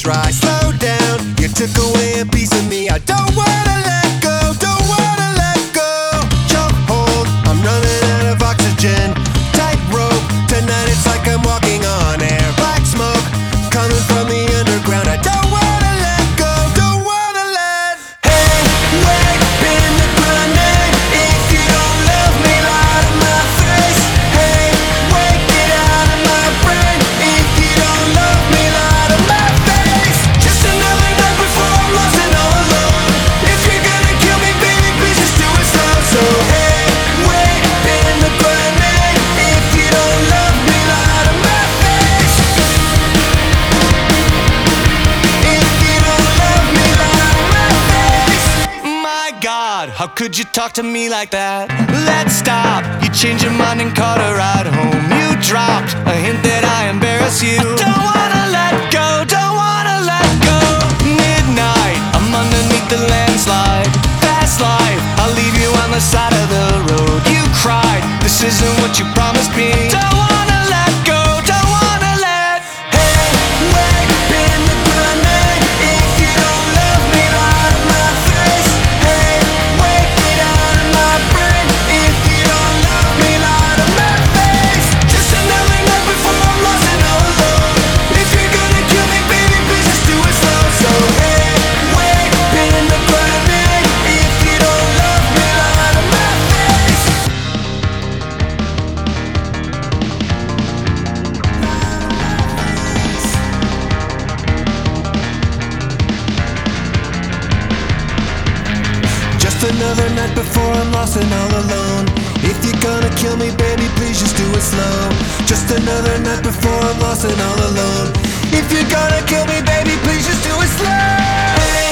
try. Slow down, you took away a piece of me. I don't wanna let go, don't wanna let go. Jump hold, I'm running out of oxygen. Tight rope, tonight it's like I'm walking on air. Black smoke, coming from the underground. I don't wanna let go, don't wanna let. Hey, wait, pin the grenade. If you don't love me, lie to my face. Hey, wait, get out of my brain. If you don't love me, lie to my face. Just another night before I'm lost and all alone. If you're gonna kill me, baby, please just do it slow. So hey, wait, pin the grenade. If you don't love me, lie to my face. If you don't love me, lie to my face. My God, how could you talk to me like that? Let's stop. You changed your mind and caught a ride home. You dropped a hint that I embarrass you. I don't wanna let go, don't wanna let go. Midnight, I'm underneath the landslide. Fast life, I'll leave you on the side of the road. You cried, this isn't what you promised me. Don't wanna let go, don't wanna let. Hey, wait, pin the grenade. If you don't love me, lie to my face. Hey, wait, get out of my brain. If you don't love me, lie to my face. Just another night before I'm lost and all alone. If you're gonna kill me, baby, please just do it slow. So hey, wait, pin the grenade. If you don't love me, lie to my face. Just another night before I'm lost and all alone. If you're gonna kill me, baby, please just do it slow. Just another night before I'm lost and all alone. If you're gonna kill me, baby, please just do it slow. Hey,